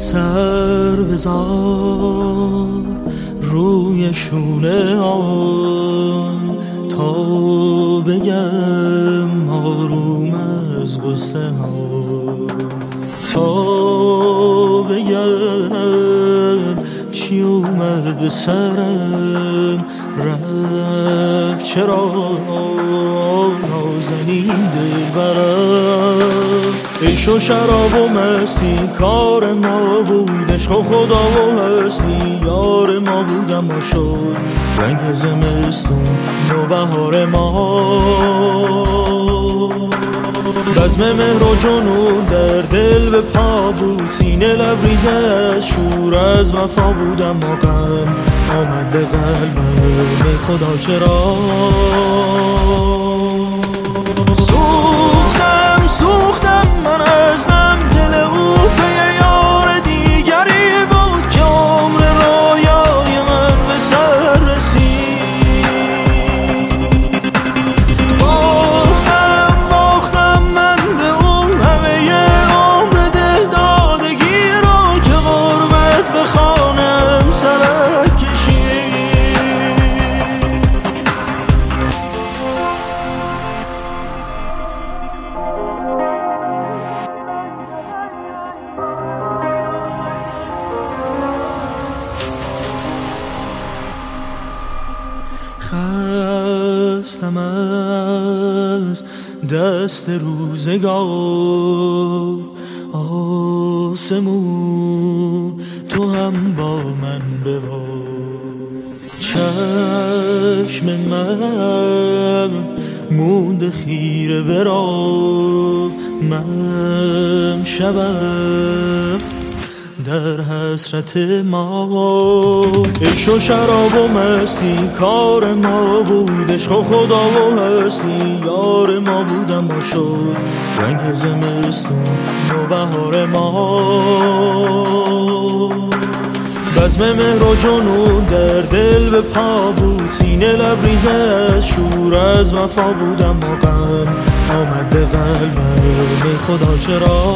سر بذار روی شونه آن تا بگم آروم از غصه ها، تا بگم چی اومد به سرم رفت چرا نازنین دل برم. عیش و شراب و مستی کار ما بود، عشق و خدا و هستی یار ما بود، اما شد رنگ زمستون نوبهار ما. بزم مهر و جنون در دل به پا بود، سینه لبریزه از شور از وفا بود، اما غم آمد به قلبم ای خدا چرا. سوختم من از غم، دل او پی یار دیگری بود که عمر رویای من به سر رسید. باختم من به او همه عمر دل دادگی رو که غربت به خانم سرک کشید. خستم از دست روزگار، آسمون تو هم با من ببار. چشم من مونده خیره به راه، من شبم در حسرت ما. عشق و شراب و مستی کار ما بود، عشق و خدا و هستی یار ما بود، اما شد رنگ زمستون نوبهار ما. بزم مهر و جنون در دل به پا بود، سینه لبریزه از شور از وفا بود، اما غم آمد به قلبم ای خدا چرا.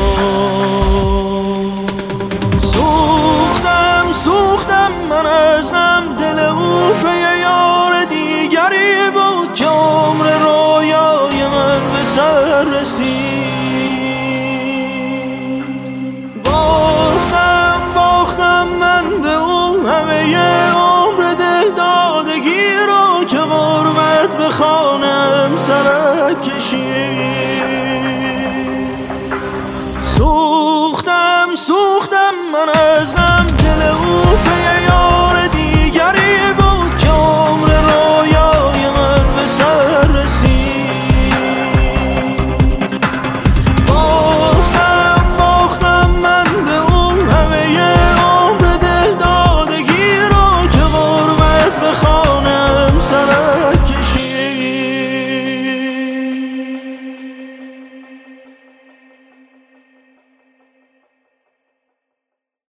سوختم من از غم، دل او پی یار دیگری بود که عمر رویای من به سر رسید. باختم من به او همه عمر دل دادگی رو که غربت به خانم سرک کشید.